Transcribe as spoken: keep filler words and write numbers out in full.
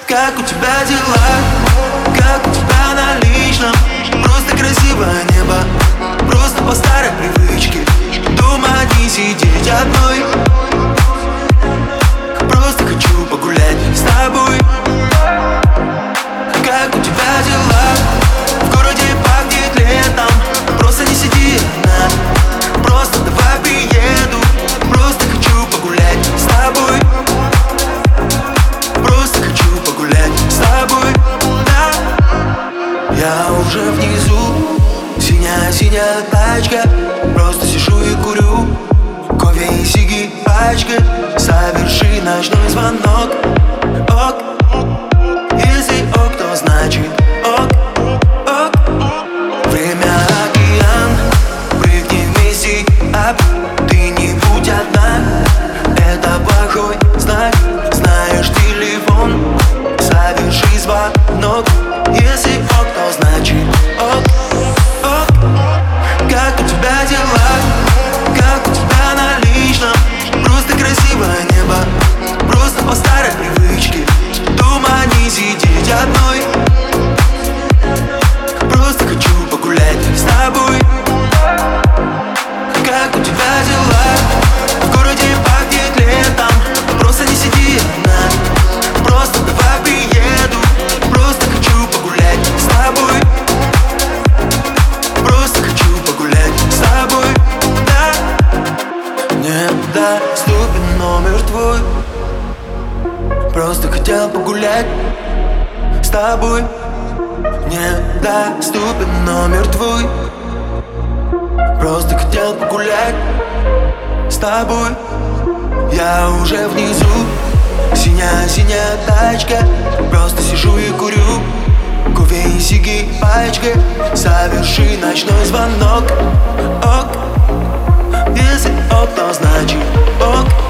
Как у тебя дела? Как у тебя на личном? Просто красивое небо, просто по старой привычке. Дома не сидеть одной. Просто хочу погулять с тобой. Как у тебя дела? В городе пахнет летом. Просто не сиди одна. Просто давай приеду. Просто хочу погулять с тобой. Просто хочу погулять с тобой, да. Я уже внизу, синяя-синяя тачка. Просто сижу и курю кофе и сиги пачкой. Соверши ночной звонок. Ок. Если ок, то значит ок, ок. Время океан, прыгни вместе, ап. Ты не будь одна, это плохой знак. Знаешь телефон, соверши звонок. Если ок, то значит ок, ок. Как у тебя дела? Как у тебя на личном? Просто красивое небо, просто по старой привычке. Дома не сидеть одной. Просто хочу погулять с тобой. Как у тебя дела? В городе пахнет летом. Просто не сиди одна. Просто давай приеду. Просто хочу погулять с тобой. Просто хочу погулять с тобой, да. Недоступен номер твой. Просто хотел погулять с тобой. Недоступен номер твой. Просто хотел погулять с тобой. Я уже внизу, синяя-синяя тачка. Просто сижу и курю кофе и сиги пачкой. Соверши ночной звонок. Ок. Если ок, то значит ок.